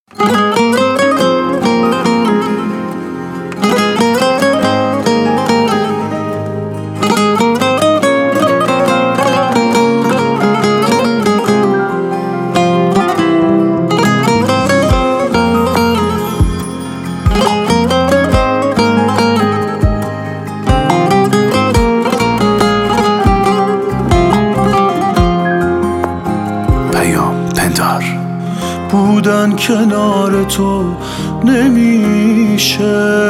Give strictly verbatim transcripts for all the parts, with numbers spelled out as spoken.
بودن کنار تو نمیشه،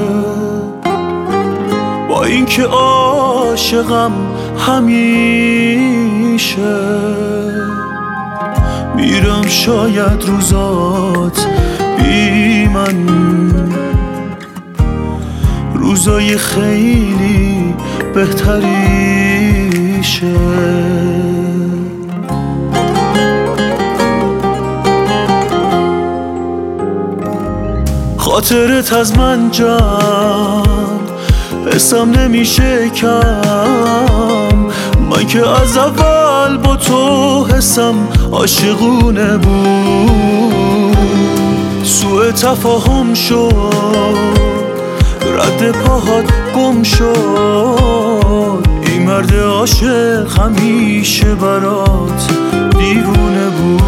با اینکه عاشقم همیشه. میرم شاید روزات بی من، روزای خیلی بهتریشه. خاطرت از من جان حسم نمیشه کم، من که از اول با تو حسم عاشقونه بود. سوء تفاهم شد، رد پاهات گم شد. این مرد عاشق همیشه برات دیوونه بود.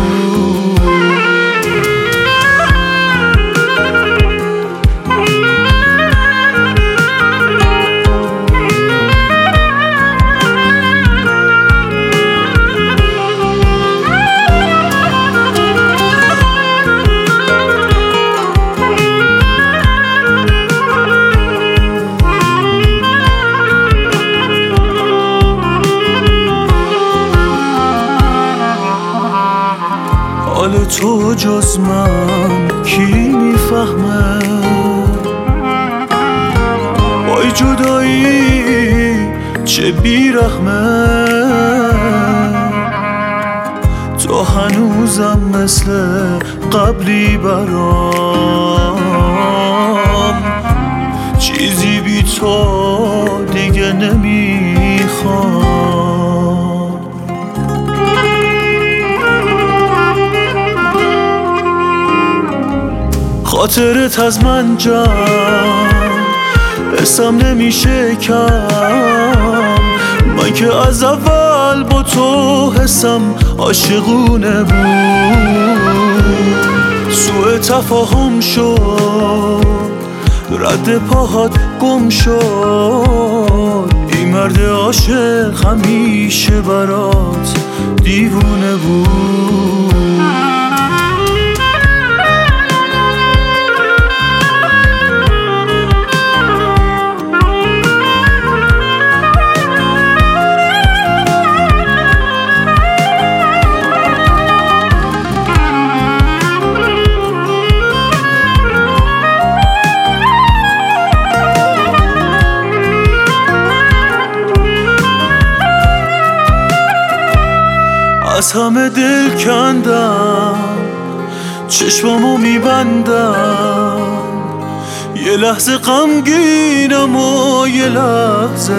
حال تو جز من کی میفهمه؟ وای جدایی چه بیرحمه. تو هنوزم مثل قبلی برام، چیزی بی تو دیگه نمیخوام. خاطرت از من جان حسم نمیشه کم، من که از اول با تو حسم عاشقونه بود. سوء تفاهم شد، رد پاهات گم شد. این مرد عاشق همیشه برات دیوونه بود. از همه دل کندم، چشمامو میبندم. یه لحظه غمگینم و یه لحظه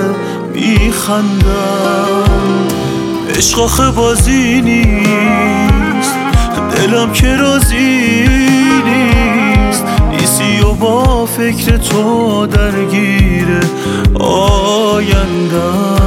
میخندم. عشق آخه بازی نیست، دلم که راضی نیست. نیستی و با فکر تو درگیر آیندم.